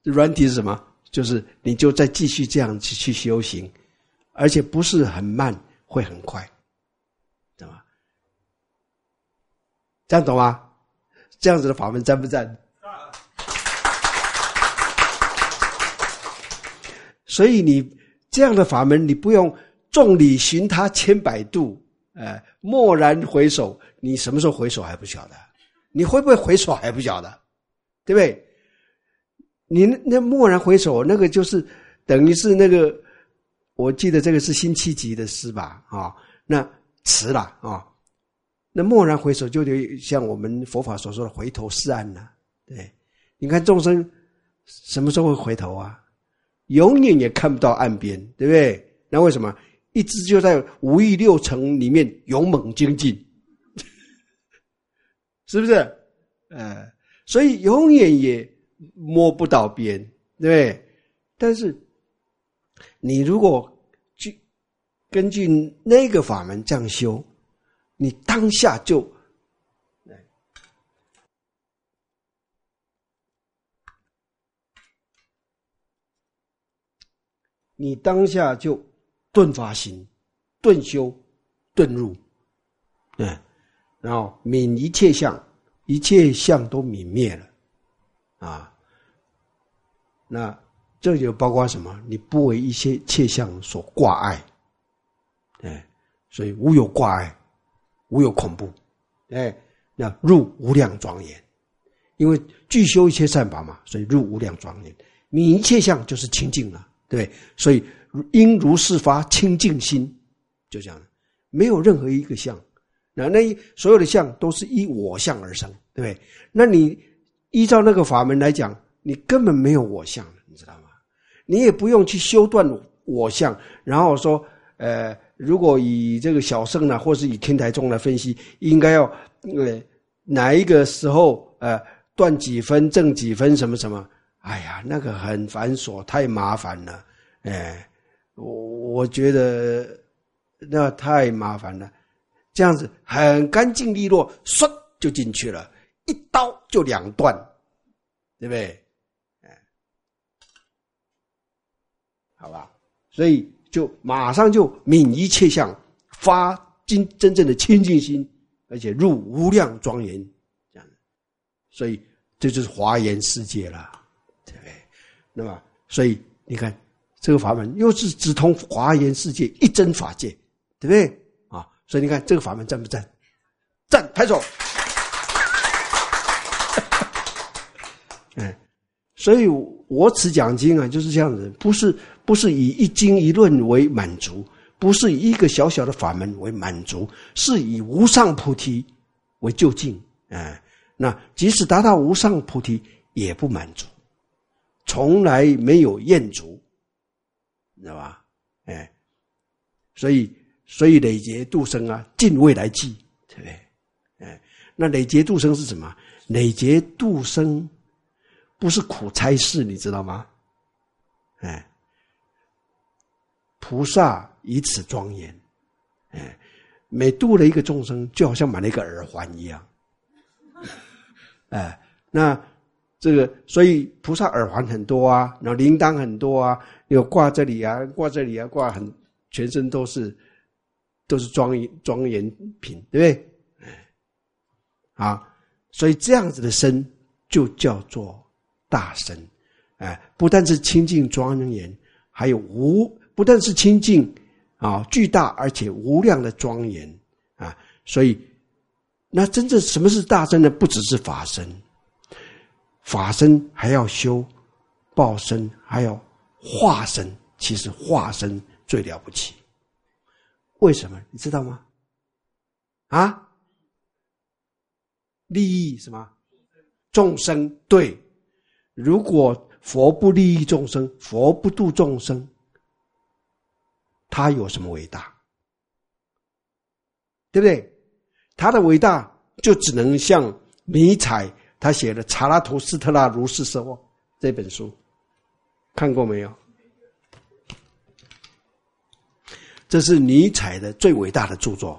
软体是什么？就是你就再继续这样去修行，而且不是很慢，会很快，懂吗？这样懂吗？这样子的法门赞不赞？所以你这样的法门，你不用众里寻他千百度，蓦然回首，你什么时候回首还不晓得，你会不会回首还不晓得，对不对？你那蓦然回首，那个就是等于是那个，我记得这个是辛弃疾的诗吧，那词啦啊，那蓦然回首就像我们佛法所说的回头是岸了，对，你看众生什么时候会回头啊？永远也看不到岸边，对不对？那为什么？一直就在五欲六尘里面勇猛精进，是不是？所以永远也摸不到边，对不对？但是你如果去根据那个法门这样修，你当下就顿发心、顿修、顿入，然后泯一切相，一切相都泯灭了啊。那这就包括什么？你不为一切相所挂碍，所以无有挂碍，无有恐怖，那入无量庄严。因为具修一切善法嘛，所以入无量庄严。泯一切相就是清净了，对不对？所以应如是发清净心，就这样，没有任何一个相，那所有的相都是依我相而生，对不对？那你依照那个法门来讲，你根本没有我相，你知道吗？你也不用去修断我相，然后说，如果以这个小乘呢，或是以天台宗来分析，应该要哪一个时候断几分正几分什么什么，哎呀，那个很繁琐，太麻烦了，我觉得那太麻烦了，这样子很干净利落，唰就进去了，一刀就两断，对不对？好吧，所以就马上就泯一切相，发真正的清净心，而且入无量庄严，这样，所以这就是华严世界了，对不对？那么，所以你看这个法门又是直通华严世界一真法界，对不对啊？所以你看这个法门赞不赞？赞，拍手。所以我此讲经啊，就是这样子，不是以一经一论为满足，不是以一个小小的法门为满足，是以无上菩提为究竟。那即使达到无上菩提也不满足，从来没有厌足，知道吧？所以累劫度生啊，尽未来际，对不对？那累劫度生是什么？累劫度生不是苦差事，你知道吗？菩萨以此庄严，每度了一个众生，就好像买了一个耳环一样。那这个，所以菩萨耳环很多啊，然后铃铛很多啊，有挂这里啊，挂这里啊，挂全身都是庄严品，对不对？所以这样子的身就叫做大身，不但是清净庄严，还有不但是清净巨大，而且无量的庄严所以那真正什么是大身呢？不只是法身，法身还要修报身，还要化身。其实化身最了不起，为什么你知道吗？利益什么？众生。对，如果佛不利益众生，佛不度众生，他有什么伟大？对不对？他的伟大就只能像尼采他写的《查拉图斯特拉如是说》这本书，看过没有？这是尼采的最伟大的著作。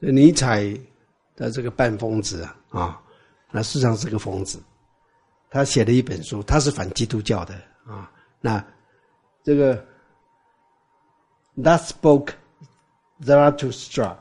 尼采的这个半疯子那事实上是个疯子。他写了一本书，他是反基督教的那这个 That spoke Zarathustra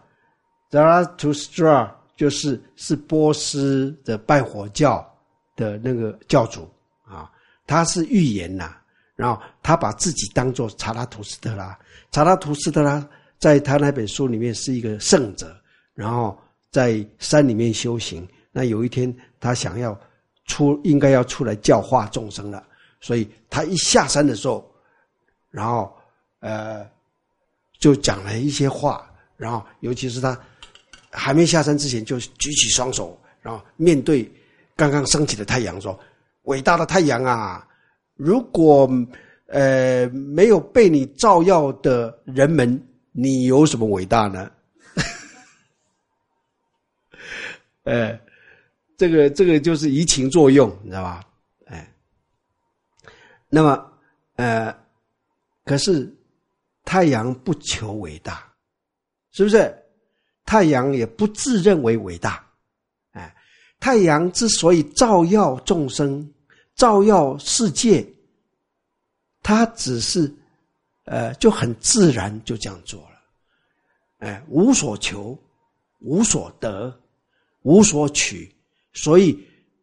是波斯的拜火教的那个教主他是预言然后他把自己当作查拉图斯特拉。查拉图斯特拉在他那本书里面是一个圣者，然后在山里面修行。那有一天他想要应该要出来教化众生了，所以他一下山的时候，然后就讲了一些话，然后尤其是他还没下山之前就举起双手，然后面对刚刚升起的太阳说：伟大的太阳啊，如果没有被你照耀的人们，你有什么伟大呢？这个就是移情作用，你知道吧？那么可是太阳不求伟大，是不是？太阳也不自认为伟大。太阳之所以照耀众生，照耀世界，它只是就很自然就这样做了。无所求，无所得，无所取。所以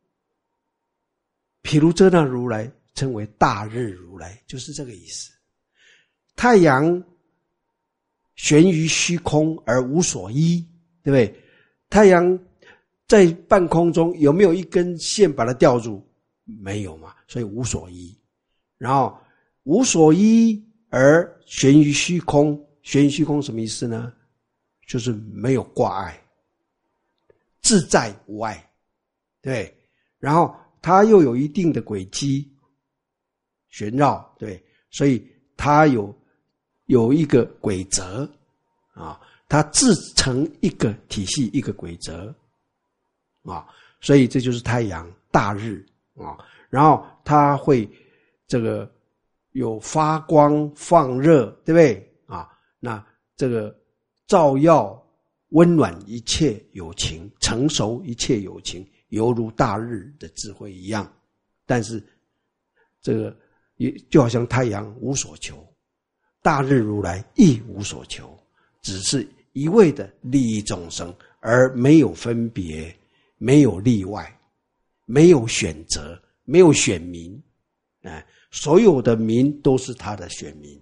毗卢遮那如来称为大日如来，就是这个意思。太阳悬于虚空而无所依，对不对？太阳在半空中有没有一根线把它吊住？没有嘛，所以无所依。然后无所依而悬于虚空，悬于虚空什么意思呢？就是没有挂碍，自在无碍，对。然后它又有一定的轨迹旋绕，对，所以它有一个规则它自成一个体系，一个规则所以这就是太阳大日然后它会这个有发光放热，对不对那这个照耀温暖一切有情，成熟一切有情，犹如大日的智慧一样。但是这个也就好像太阳无所求，大日如来亦无所求，只是一味的利益众生，而没有分别，没有例外，没有选择，没有选民所有的民都是他的选民。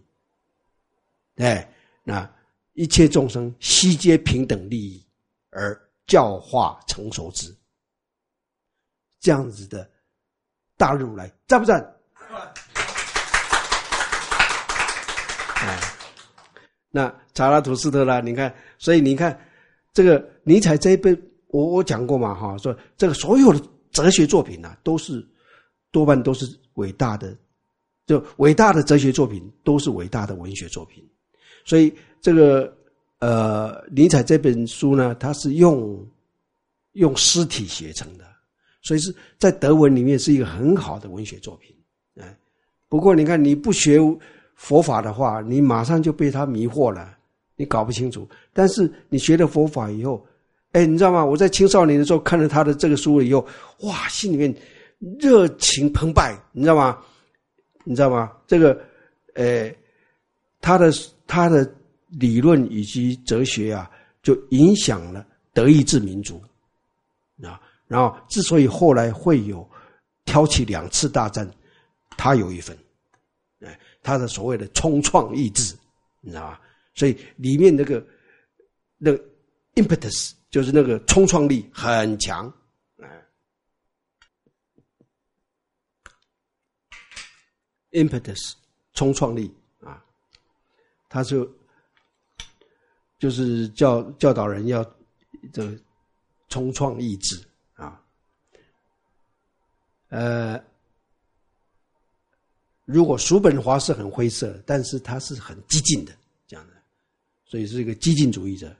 那一切众生悉皆平等利益，而教化成熟之。这样子的大日如来赞不赞？那查拉图斯特拉，你看，所以你看这个尼采这一本，我讲过嘛说这个所有的哲学作品多半都是伟大的，就伟大的哲学作品都是伟大的文学作品。所以这个尼采这本书呢，它是用诗体写成的，所以是在德文里面是一个很好的文学作品。不过你看你不学佛法的话，你马上就被他迷惑了，你搞不清楚。但是你学了佛法以后，你知道吗？我在青少年的时候看了他的这个书以后，哇，心里面热情澎湃，你知道吗？这个他的理论以及哲学就影响了德意志民族然后之所以后来会有挑起2次大战，他有一份他的所谓的冲创意志，你知道吗？所以里面那个 impetus 就是那个冲创力很强impetus 冲创力他就是教导人要这个冲创意志如果叔本华是很灰色，但是他是很激进的这样的，所以是一个激进主义者。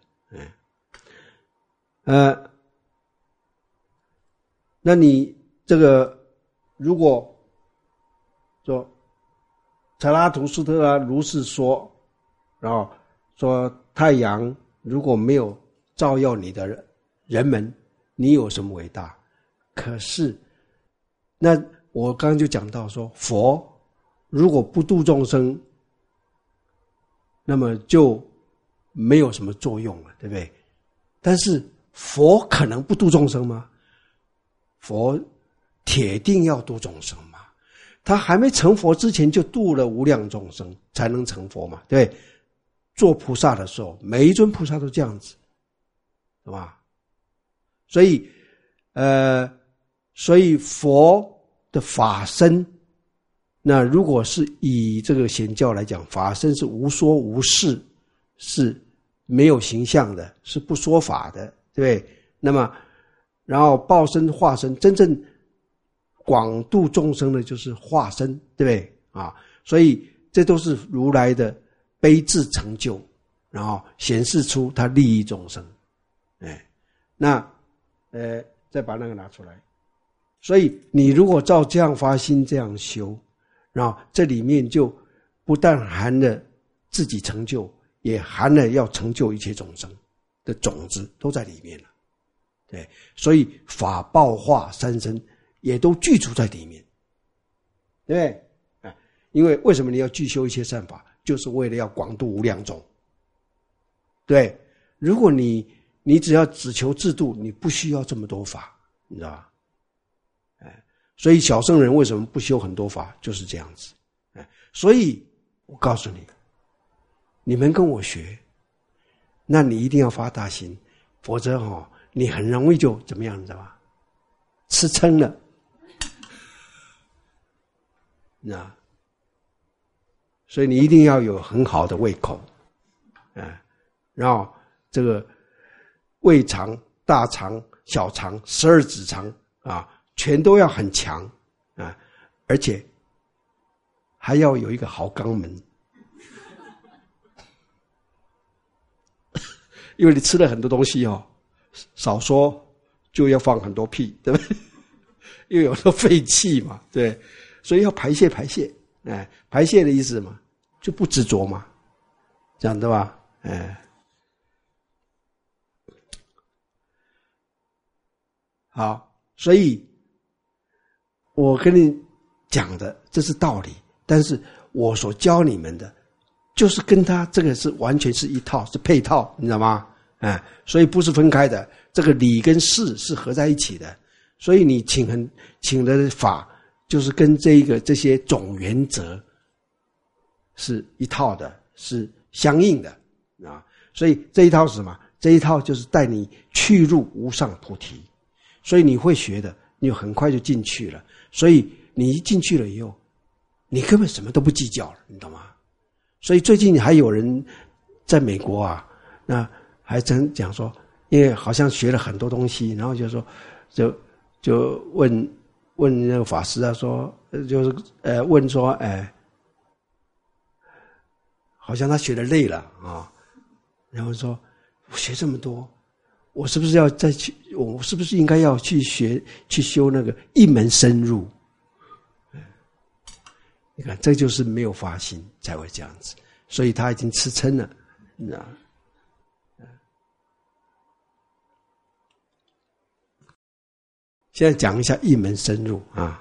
那你这个如果说查拉图斯特拉如是说，然后说太阳如果没有照耀你的人们，你有什么伟大？可是，那我刚刚就讲到说，佛如果不度众生，那么就没有什么作用了，对不对？但是佛可能不度众生吗？佛铁定要度众生嘛，他还没成佛之前就度了无量众生，才能成佛嘛，对不对？做菩萨的时候，每一尊菩萨都这样子，对吧？所以佛的法身，那如果是以这个显教来讲，法身是无说无事，是没有形象的，是不说法的，对不对？那么然后报身化身，真正广度众生的就是化身，对不对啊？所以这都是如来的悲智成就，然后显示出他利益众生。那再把那个拿出来。所以你如果照这样发心这样修，然后这里面就不但含了自己成就，也含了要成就一切众生的种子都在里面了。对，所以法报化三身也都具足在里面，对不对？因为为什么你要具修一切善法，就是为了要广度无量众。对，如果你只要只求自度，你不需要这么多法，你知道吧？所以小圣人为什么不修很多法，就是这样子。所以我告诉你，你们跟我学，那你一定要发大心，否则你很容易就怎么样，你知道吧？吃撑了。那所以你一定要有很好的胃口，然后这个胃肠、大肠、小肠、12指肠啊，全都要很强啊，而且还要有一个好肛门，因为你吃了很多东西少说就要放很多屁，对不对？因为有时候废气嘛，对，所以要排泄，排泄的意思嘛，就不执着嘛，这样对吧？好，所以我跟你讲的这是道理，但是我所教你们的，就是跟他这个是完全是一套，是配套，你知道吗？所以不是分开的，这个理跟事是合在一起的。所以你请的法，就是跟这些总原则是一套的，是相应的啊。所以这一套是什么？这一套就是带你去入无上菩提。所以你会学的，你很快就进去了。所以你一进去了以后，你根本什么都不计较了，你懂吗？所以最近还有人在美国啊，那还真讲说，因为好像学了很多东西，然后就说就问那个法师啊，说就是问说，好像他学得累了啊，然后说我学这么多，我是不是要再去？我是不是应该要去修那个一门深入？你看，这就是没有发心才会这样子，所以他已经吃撑了，你知道吗？现在讲一下一门深入啊。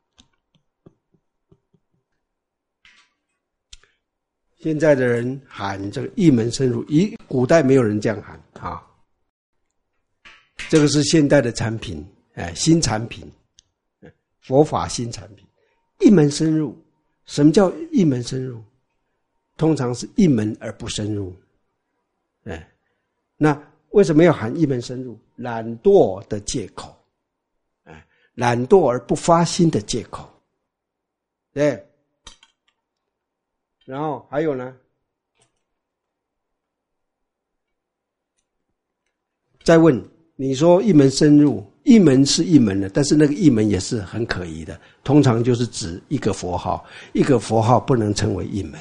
现在的人喊这个一门深入，古代没有人这样喊啊。这个是现代的产品，新产品，佛法新产品，一门深入。什么叫一门深入？通常是一门而不深入。那为什么要喊一门深入？懒惰的借口，懒惰而不发心的借口，对。然后还有呢，再问你说一门深入，一门是一门的，但是那个一门也是很可疑的，通常就是指一个佛号，一个佛号不能称为一门，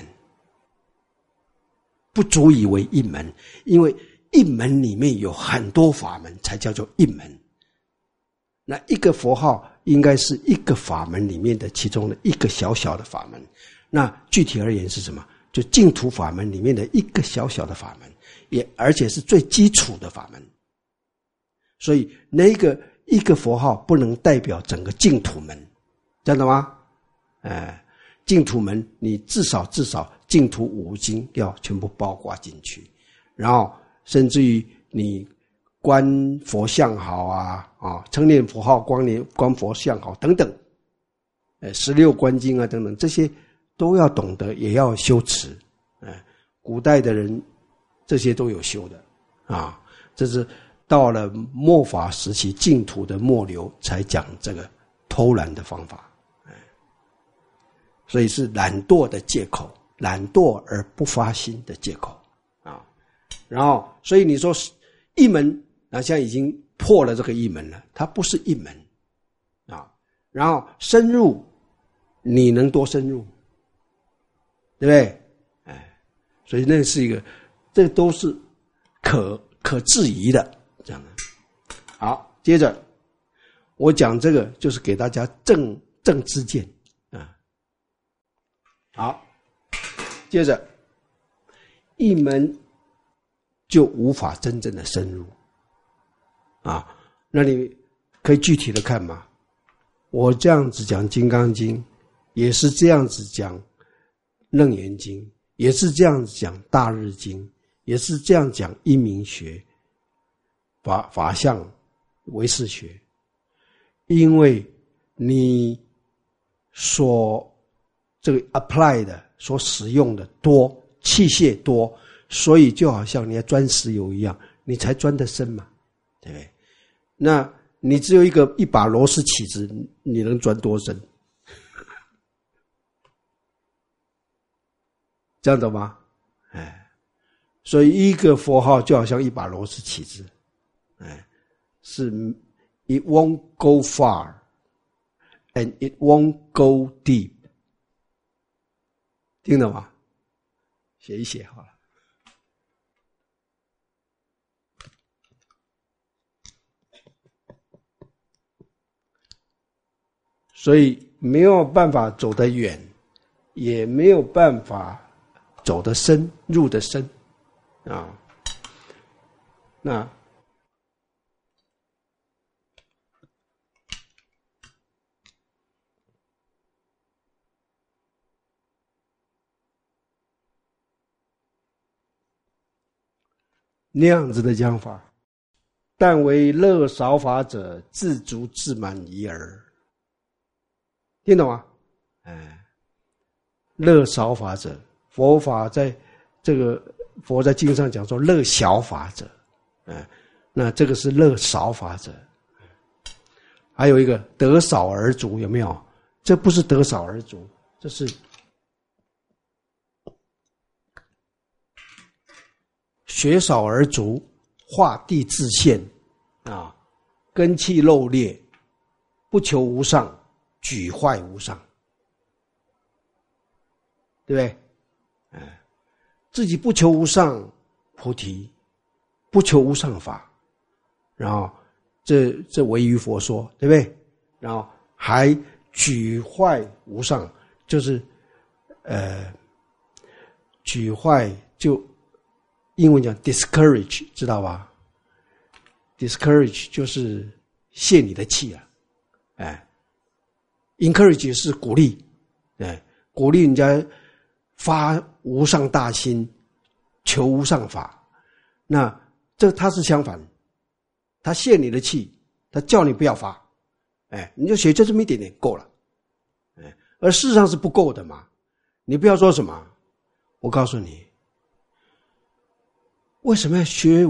不足以为一门，因为一门里面有很多法门才叫做一门。那一个佛号应该是一个法门里面的其中的一个小小的法门。那具体而言是什么？就净土法门里面的一个小小的法门， 而且是最基础的法门。所以那个一个佛号不能代表整个净土门，知道吗？净土门你至少净土五经要全部包括进去，然后甚至于你观佛像好称念佛号、观佛像好等等，16观经啊等等，这些都要懂得，也要修持。古代的人这些都有修的这是到了末法时期净土的末流才讲这个偷懒的方法。所以是懒惰的借口，懒惰而不发心的借口然后所以你说一门现在已经破了这个一门了，它不是一门然后深入你能多深入，对不对？所以那是一个，这都是可质疑的这样的。好，接着我讲这个就是给大家正知见好，接着一门就无法真正的深入那你可以具体的看嘛。我这样子讲《金刚经》，也是这样子讲《楞严经》，也是这样子讲《大日经》，也是这样讲因明学、法相、唯识学。因为你所这个 apply 的所使用的多，器械多，所以就好像你要钻石油一样，你才钻得深嘛，对不对？那你只有一把螺丝起子，你能钻多深？这样懂吗？所以一个佛号就好像一把螺丝起子，是 it won't go far and it won't go deep。听懂吗？写一写好了。所以没有办法走得远，也没有办法走得深，入得深那那样子的讲法，但为乐少法者，自足自满已耳。听懂吗？乐少法者，佛法在这个佛在经上讲说乐小法者，那这个是乐少法者。还有一个得少而足，有没有？这不是得少而足，这是学少而足，化地自现根器漏裂，不求无上，举坏无上，对不对？自己不求无上菩提，不求无上法，然后这唯于佛说，对不对？然后还举坏无上，就是举坏就英文讲 discourage， 知道吧？ discourage 就是泄你的气encourage 是鼓励，鼓励人家发无上大心，求无上法。那它是相反，他泄你的气，他叫你不要发，你就学就这么一点点够了，而事实上是不够的嘛。你不要说什么，我告诉你，为什么要学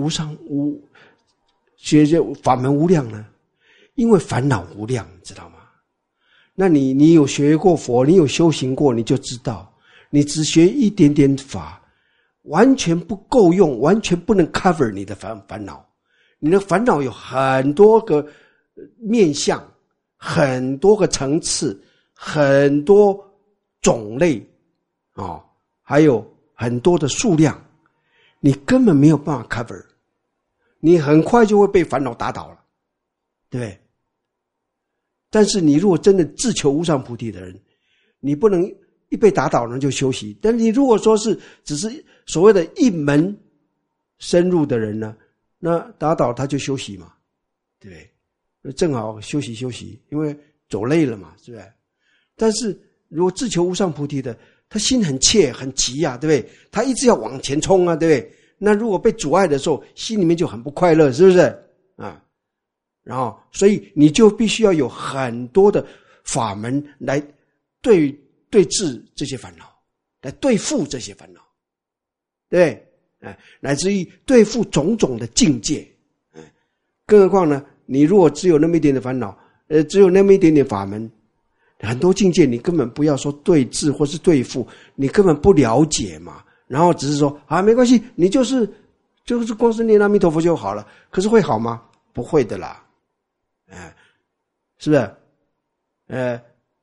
学这法门无量呢？因为烦恼无量，你知道吗？那你有学过佛，你有修行过，你就知道，你只学一点点法，完全不够用，完全不能 cover 你的烦恼。你的烦恼有很多个面向，很多个层次，很多种类还有很多的数量，你根本没有办法 cover， 你很快就会被烦恼打倒了，对不对？但是你如果真的自求无上菩提的人，你不能一被打倒了就休息。但你如果说是只是所谓的一门深入的人呢，那打倒他就休息嘛，对不对？那正好休息休息，因为走累了嘛，是不是？但是如果自求无上菩提的，他心很切很急啊，对不对？他一直要往前冲啊，对不对？那如果被阻碍的时候，心里面就很不快乐，是不是啊？然后所以你就必须要有很多的法门来对治这些烦恼，来对付这些烦恼，对不对？乃至于对付种种的境界。更何况呢，你如果只有那么一点的烦恼，只有那么一点点法门，很多境界你根本不要说对治或是对付，你根本不了解嘛。然后只是说啊，没关系，你就是光是念阿弥陀佛就好了。可是会好吗？不会的啦，是不是？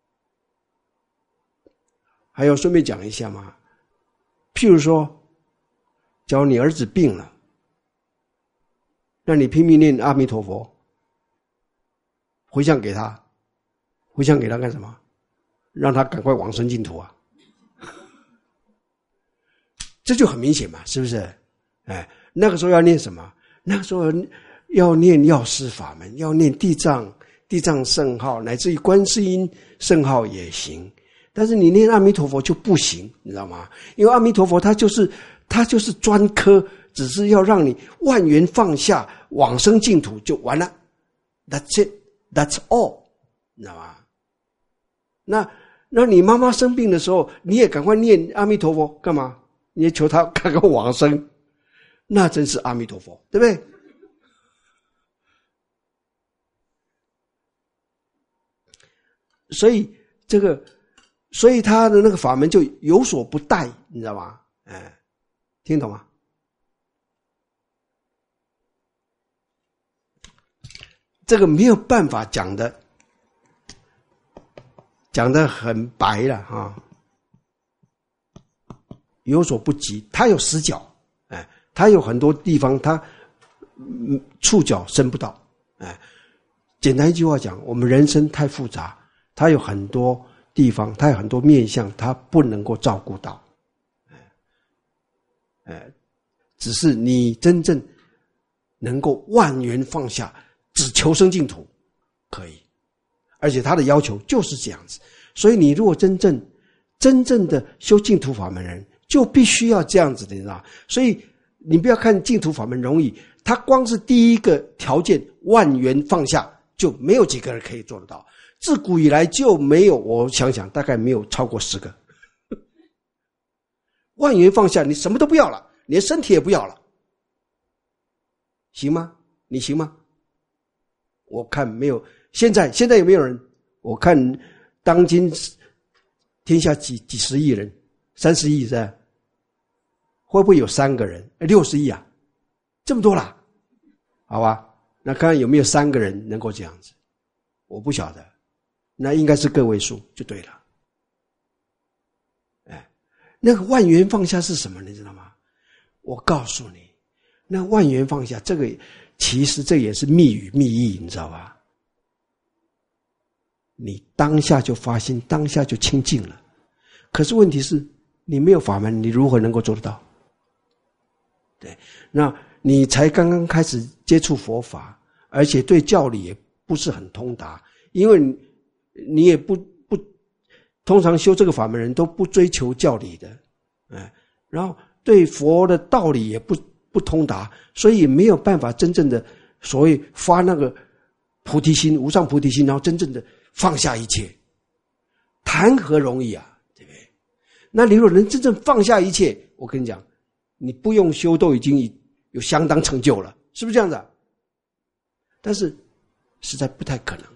还有顺便讲一下嘛，譬如说，假如你儿子病了，那你拼命念阿弥陀佛，回向给他干什么？让他赶快往生净土啊！这就很明显嘛，是不是？那个时候要念什么？那个时候要念药师法门，要念地藏圣号，乃至于观世音圣号也行。但是你念阿弥陀佛就不行，你知道吗？因为阿弥陀佛他就是专科，只是要让你万缘放下，往生净土就完了。That's it, that's all， 你知道吗？那你妈妈生病的时候，你也赶快念阿弥陀佛干嘛？你也求他赶快往生，那真是阿弥陀佛，对不对？所以他的那个法门就有所不逮，你知道吗？听懂吗？这个没有办法讲得很白了啊，有所不及。他有死角，他有很多地方他触角伸不到。简单一句话讲，我们人生太复杂，他有很多地方，他有很多面向，他不能够照顾到。只是你真正能够万缘放下，只求生净土，可以。而且他的要求就是这样子。所以你如果真正的修净土法门人，就必须要这样子的，你知道？所以你不要看净土法门容易，他光是第一个条件万缘放下，就没有几个人可以做得到。自古以来就没有，我想想大概没有超过10个。万缘放下，你什么都不要了，连身体也不要了，行吗？你行吗？我看没有。现在有没有人？我看当今天下几十亿人，30亿是吧？会不会有3个人？60亿啊，这么多啦，好吧？那看看有没有3个人能够这样子，我不晓得，那应该是个位数就对了。那个万缘放下是什么，你知道吗？我告诉你，那万缘放下，这个其实这也是密语密意，你知道吧？你当下就发心，当下就清净了。可是问题是，你没有法门，你如何能够做得到？对，那你才刚刚开始接触佛法，而且对教理也不是很通达，因为你也不通常修这个法门人都不追求教理的，然后对佛的道理也不通达，所以没有办法真正的所谓发那个菩提心、无上菩提心，然后真正的放下一切，谈何容易啊，对不对？那你如果能真正放下一切，我跟你讲，你不用修都已经有相当成就了，是不是这样子啊？但是实在不太可能。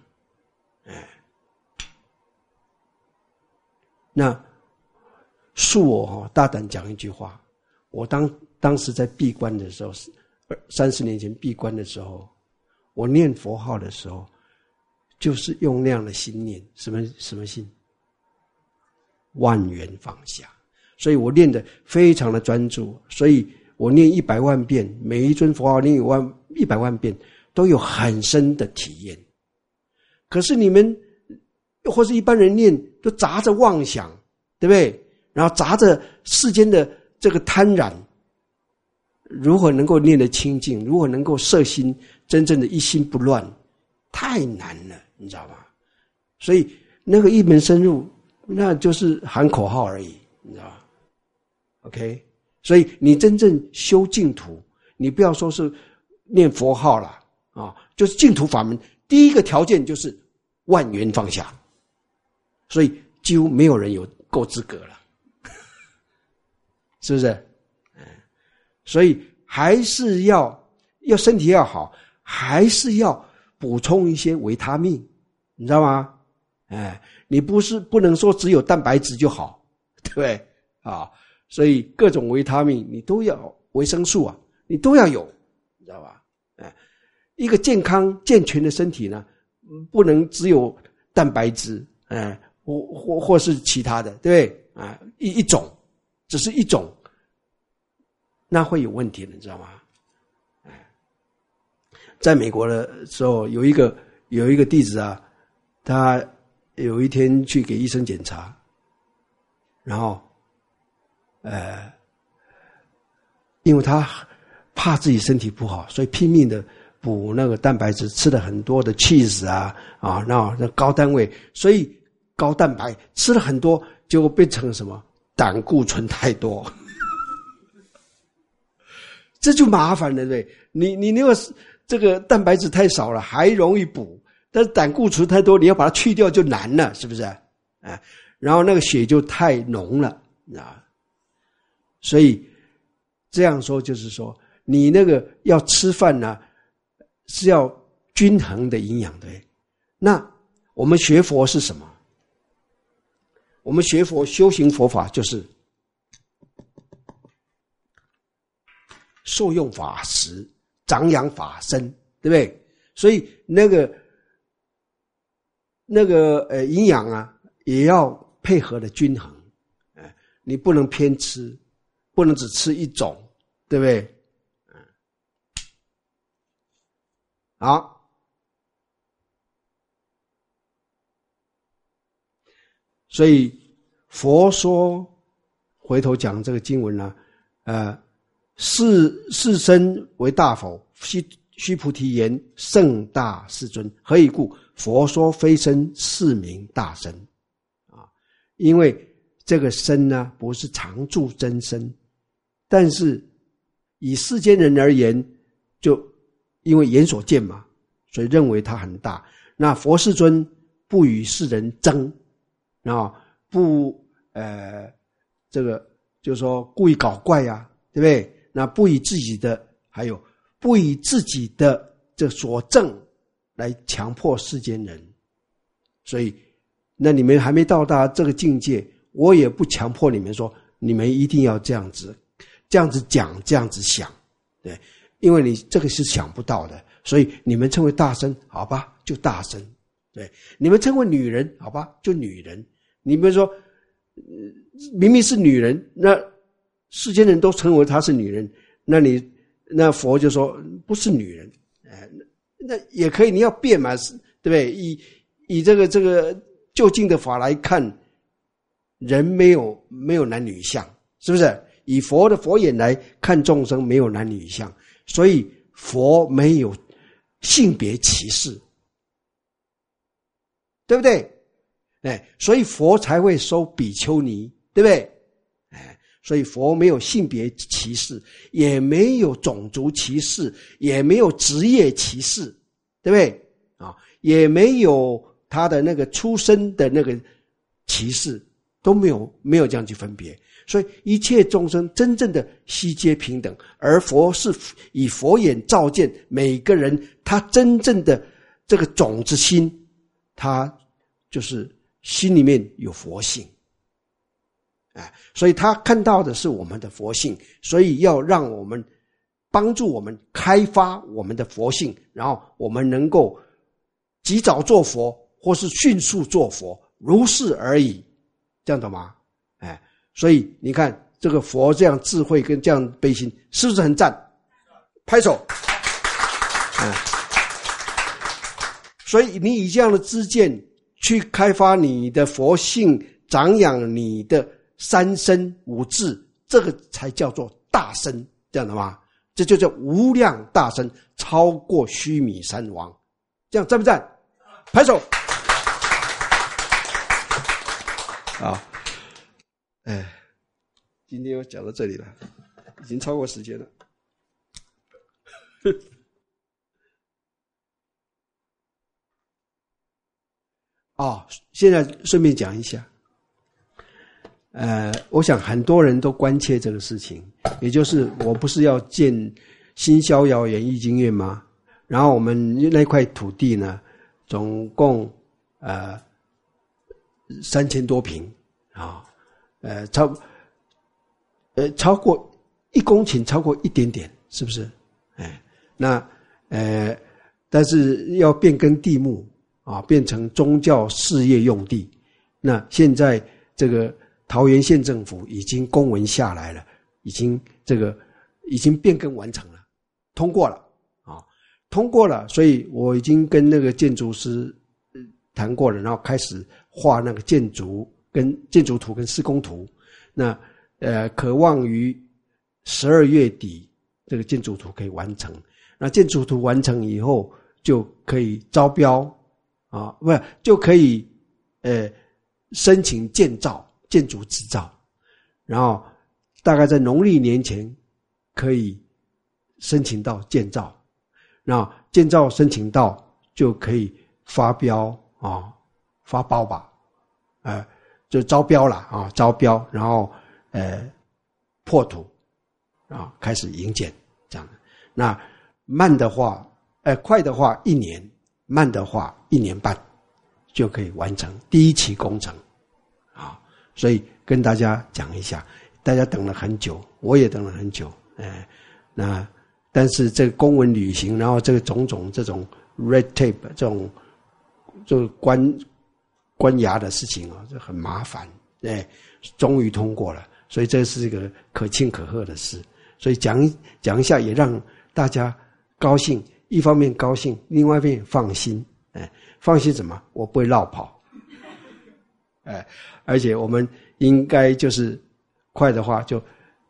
那恕我大胆讲一句话，我当时在闭关的时候，30年前闭关的时候，我念佛号的时候，就是用那样的心念。什么心？万缘放下。所以我念得非常的专注，所以我念100万遍，每一尊佛号念100万遍，都有很深的体验。可是你们或是一般人念都杂着妄想，对不对？然后杂着世间的这个贪婪， 如何能够念得清净，如何能够摄心，真正的一心不乱，太难了，你知道吗？所以那个一门深入，那就是喊口号而已，你知道吗 ？OK， 所以你真正修净土，你不要说是念佛号了啊，就是净土法门，第一个条件就是万缘放下，所以几乎没有人有够资格了，是不是？所以还是要身体要好，还是要补充一些维他命，你知道吗？你不能说只有蛋白质就好，对不对啊？所以各种维他命你都要，维生素啊，你都要有，你知道吧？一个健康健全的身体呢，不能只有蛋白质，或是其他的，对不对啊？一种，只是一种。那会有问题的，你知道吗？在美国的时候，有一个弟子啊，他有一天去给医生检查，然后，因为他怕自己身体不好，所以拼命的补那个蛋白质，吃了很多的 cheese 那高单位，所以高蛋白吃了很多，结果变成什么？胆固醇太多。这就麻烦了，对不对？你那个这个蛋白质太少了，还容易补，但是胆固醇太多，你要把它去掉就难了，是不是？然后那个血就太浓了啊。所以这样说就是说，你那个要吃饭呢，是要均衡的营养，对。那我们学佛是什么？我们学佛修行佛法就是受用法时，长养法身，对不对？所以那个营养啊，也要配合的均衡，你不能偏吃，不能只吃一种，对不对？好，所以佛说，回头讲这个经文呢，是身为大佛，须菩提言：圣大世尊，何以故？佛说非身，是名大身。因为这个身呢，不是常住真身，但是以世间人而言，就因为眼所见嘛，所以认为它很大。那佛世尊不与世人争，不这个就是说故意搞怪啊，对不对？那不以自己的，还有不以自己的这所证来强迫世间人，所以那你们还没到达这个境界，我也不强迫你们说你们一定要这样子讲，这样子想，对，因为你这个是想不到的，所以你们称为大身，好吧，就大身，对，你们称为女人，好吧，就女人，你们说明明是女人，那世间人都称为她是女人，那佛就说不是女人，那也可以，你要变嘛，对不对？以这个就近的法来看，人没有男女相，是不是？以佛的佛眼来看众生，没有男女相，所以佛没有性别歧视，对不对？所以佛才会收比丘尼，对不对？所以佛没有性别歧视，也没有种族歧视，也没有职业歧视，对不对？也没有他的那个出生的那个歧视，都没有这样去分别。所以一切众生真正的悉皆平等，而佛是以佛眼照见每个人，他真正的这个种子心，他就是心里面有佛性。所以他看到的是我们的佛性，所以要让我们帮助我们开发我们的佛性，然后我们能够及早做佛，或是迅速做佛，如是而已，这样懂吗？所以你看这个佛这样智慧跟这样悲心，是不是很赞？拍手。所以你以这样的知见去开发你的佛性，长养你的三身五智，这个才叫做大身，这样的吗？ 这就叫无量大身，超过须弥山王。这样赞不赞？拍手。好，今天我讲到这里了，已经超过时间了。现在顺便讲一下，我想很多人都关切这个事情，也就是我不是要建新逍遥园易经院吗？然后我们那块土地呢，总共3000多坪啊，超过1公顷，超过一点点，是不是？但是要变更地目啊，变成宗教事业用地。那现在这个桃园县政府已经公文下来了，已经变更完成了，通过了啊，通过了。所以我已经跟那个建筑师谈过了，然后开始画那个建筑图跟施工图。那可望于12月底这个建筑图可以完成。那建筑图完成以后，就可以招标啊，不是就可以申请建筑执照，然后大概在农历年前可以申请到建造，那建造申请到就可以发标啊，发包吧，就招标了啊，招标，然后破土啊，开始营建这样的。那慢的话，快的话1年，慢的话1年半就可以完成第一期工程啊。所以跟大家讲一下，大家等了很久，我也等了很久，但是这个公文履行，然后这个种种这种 red tape 这种就关衙的事情啊，这很麻烦，终于通过了，所以这是一个可庆可贺的事。所以讲一下，也让大家高兴，一方面高兴，另外一方面放心，放心什么？我不会落跑，而且我们应该就是快的话就，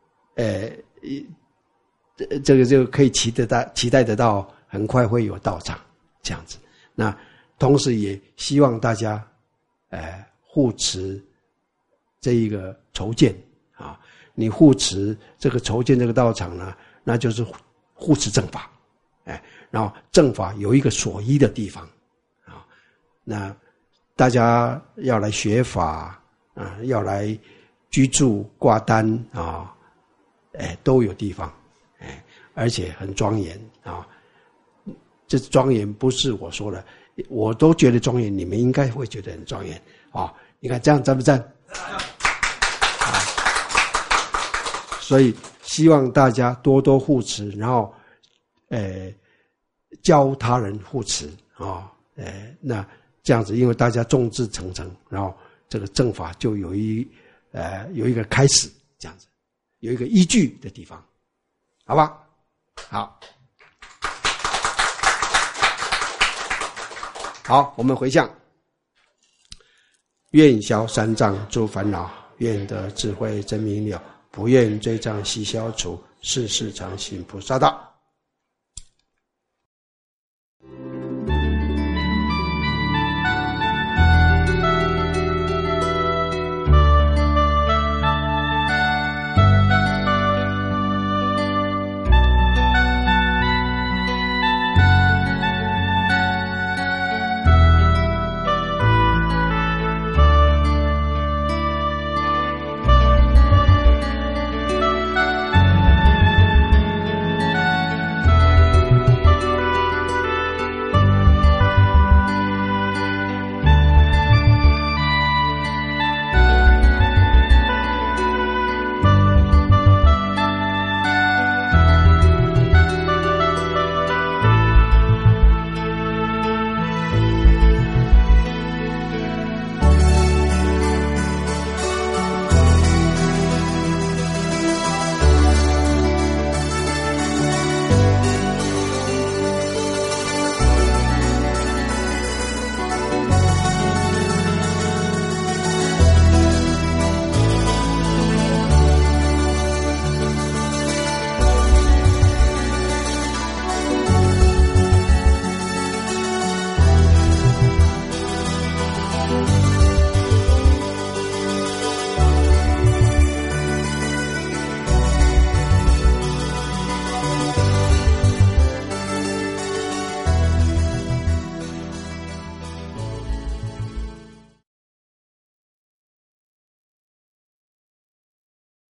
这个就可以期待得到，很快会有到场这样子。那同时也希望大家，护持这一个筹建啊，你护持这个筹建这个道场呢，那就是护持正法，然后正法有一个所依的地方啊，那大家要来学法啊，要来居住挂单啊，都有地方，而且很庄严啊。这庄严不是我说的，我都觉得庄严，你们应该会觉得很庄严啊。你看这样赞不赞？所以希望大家多多护持，然后教他人护持啊，那这样子，因为大家众志成城，然后这个正法就有一个开始，这样子有一个依据的地方，好吧？好，我们回向，愿消三障诸烦恼，愿得智慧真明了，不愿罪障悉消除，世世常行菩萨道。